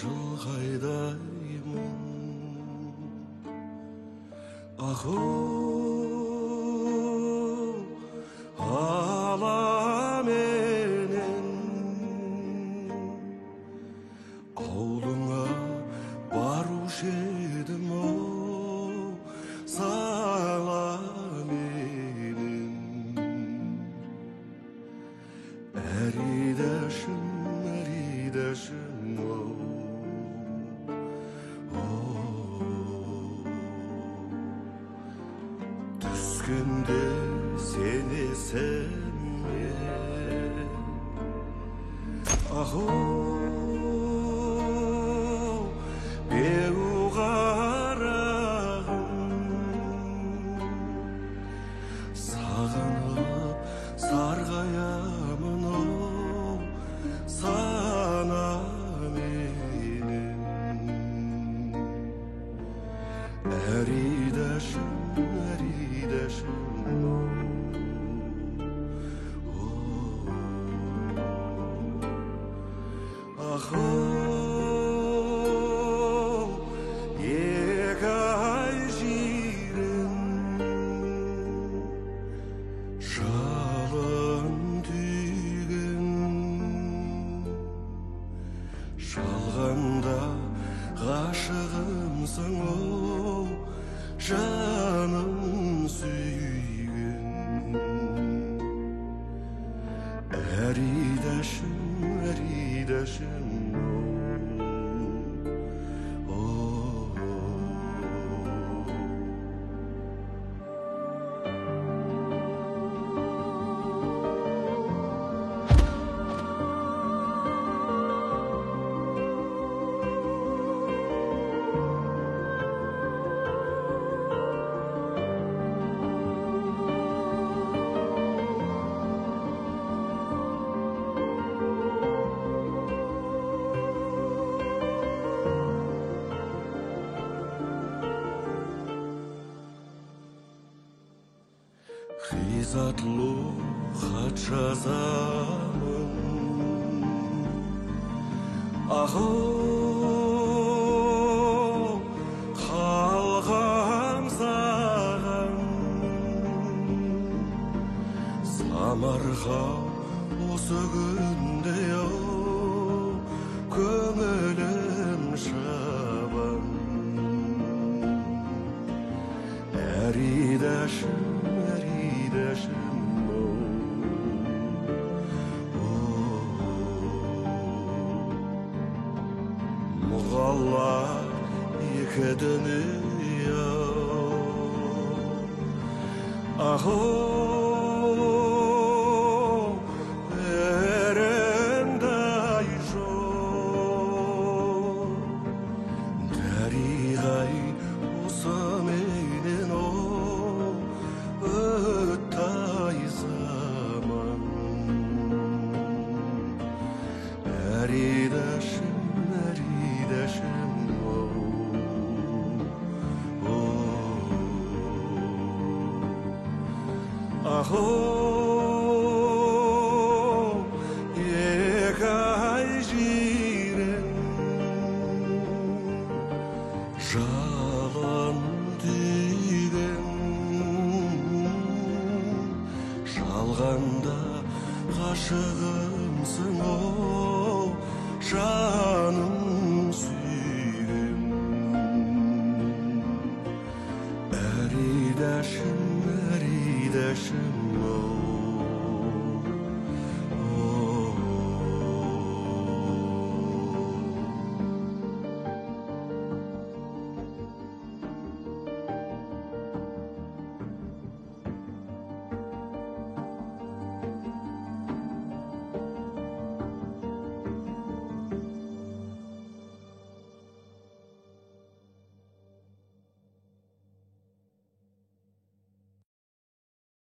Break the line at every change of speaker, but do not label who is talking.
шалғайдаймын. Аху ала менен ауылыңа барушы едім, сала менен әридашым түскенде сенесің бе? Аху беу қарағым, сағынып сарғаямын сана менен. Әридашым Аху екі ай жирен жалын түйген, жалғанда ғашығымсың жаным сүйген. Әридашым Хизатлы хат жазамын, аху қалғам саған, самарға осы күнде көңілім шабан. Әридашым мұғаллар екі дүния, аху өрімдай жол, дәріғай осы менен өттай заман. Әридашым аху екі ай жирен жалын түйген, жалғанда ғашығымсың жаным сүйген. Әридашым